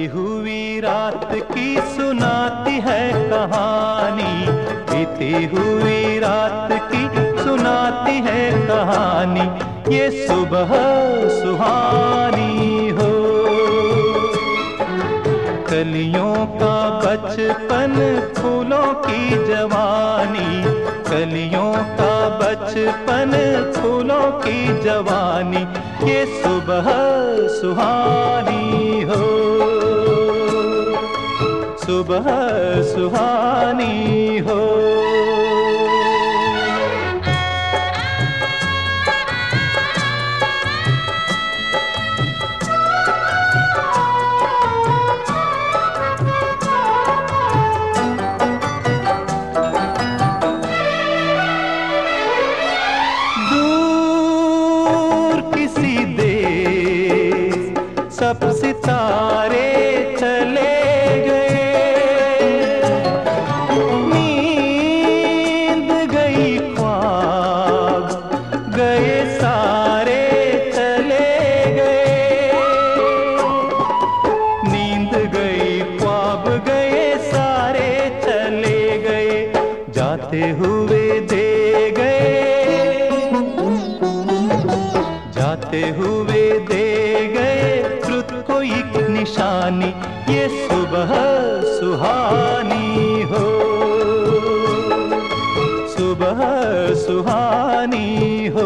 हुई रात की सुनाती है कहानी, बीती हुई रात की सुनाती है कहानी, ये सुबह सुहानी हो। कलियों का बचपन फूलों की जवानी, कलियों का बचपन फूलों की जवानी, ये सुबह सुहानी हो, सुबह सुहानी हो। सब सितारे चले गए, नींद गई ख्वाब गए सारे चले गए, नींद गई ख्वाब गए सारे चले गए, जाते हुए दे गए, जाते हुए दे गए को एक निशानी, ये सुबह सुहानी हो, सुबह सुहानी हो।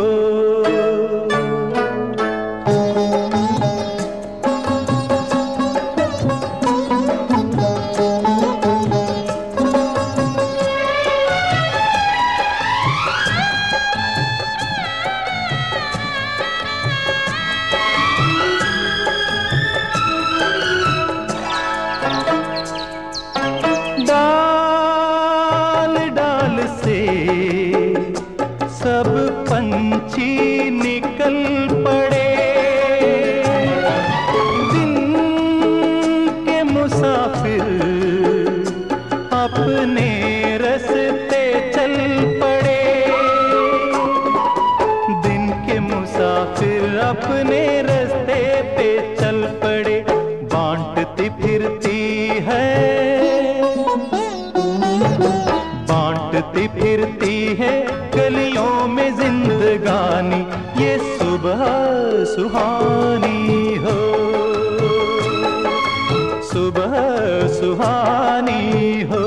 सब पंछी निकल पड़े, दिन के मुसाफिर अपने रास्ते चल पड़े, दिन के मुसाफिर अपने रास्ते पे चल पड़े, बांटती फिरती है, बांटती फिरती है गलियों में जिंदगानी, ये सुबह सुहानी हो, सुबह सुहानी हो।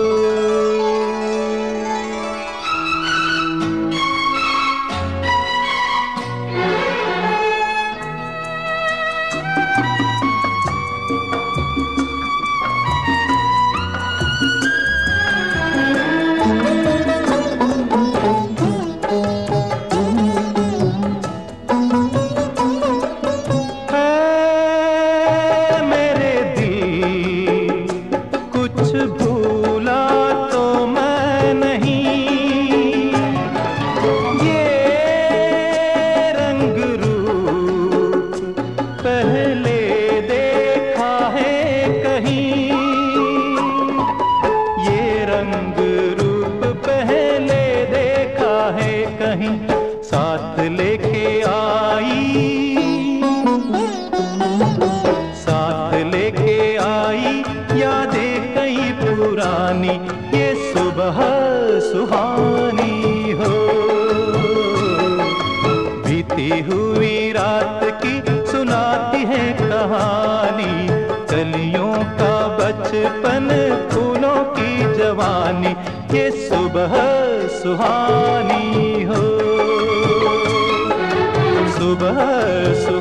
भूला तो मैं नहीं, ये रंग रूप पहले देखा है कहीं, ये रंग रूप पहले देखा है कहीं, साथ लेके आई, साथ लेके आई यादें पुरानी, ये सुबह सुहानी हो। बीती हुई रात की सुनाती है कहानी, कलियों का बचपन फूलों की जवानी, ये सुबह सुहानी हो, सुबह सुहानी।